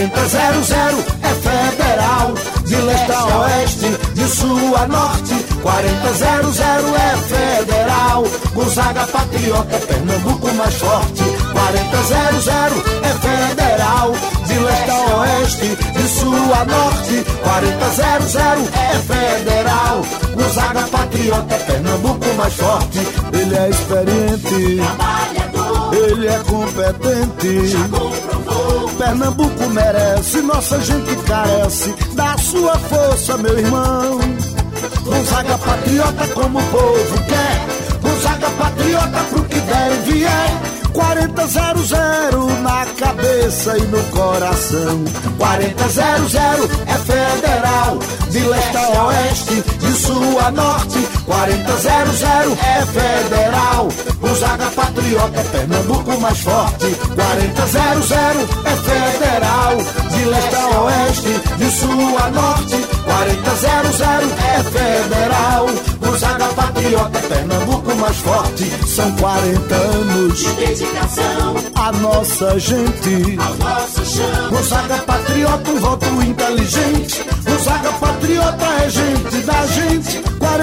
4000 é federal. De leste a oeste, de sul a norte, 4000 é federal. Gonzaga Patriota, Pernambuco mais forte. 4000 é federal. De leste a oeste, de sul a norte, 4000 é federal. Gonzaga Patriota, Pernambuco mais forte. Ele é experiente, trabalhador, ele é competente, já comprovou. Pernambuco merece, nossa gente carece da sua força, meu irmão. Gonzaga Patriota como o povo quer, Gonzaga Patriota pro que der e vier. 4000 na cabeça e no coração. 4000 é federal. De leste a oeste, de sul a norte, 4000 é federal. Gonzaga Patriota, Pernambuco mais forte. 4000 é federal. De leste a oeste, de sul a norte, 4000 é federal. Gonzaga Patriota, Pernambuco mais forte. São 40 anos de dedicação à nossa gente, ao nosso chão. Gonzaga Patriota, um voto inteligente. Gonzaga Patriota é gente da gente.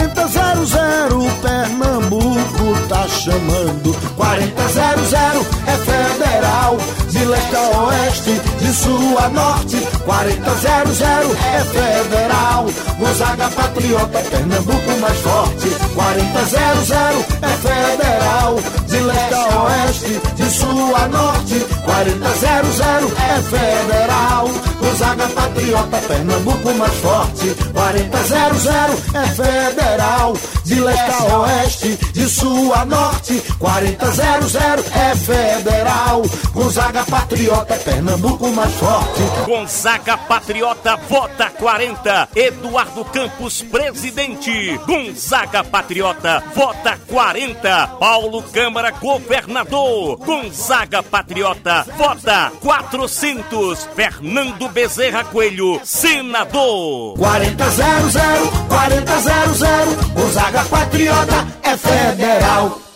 4000 Pernambuco tá chamando. 4000 é federal. De leste a oeste, de sul a norte, 4000 é federal. Gonzaga Patriota, Pernambuco mais forte. 4000 é federal. De leste a oeste, de sul a norte, 4000 é federal. Gonzaga Patriota, Pernambuco mais forte. 4000 é federal. De leste a oeste, de sul a norte, 4000 é federal. Gonzaga Patriota, Pernambuco mais forte. Gonzaga Patriota, vota 40. Eduardo Campos, presidente. Gonzaga Patriota, vota 40. Paulo Câmara, governador. Gonzaga Patriota, vota 400. Fernando Bezerra Coelho, senador. 4000, Gonzaga Patriota é federal.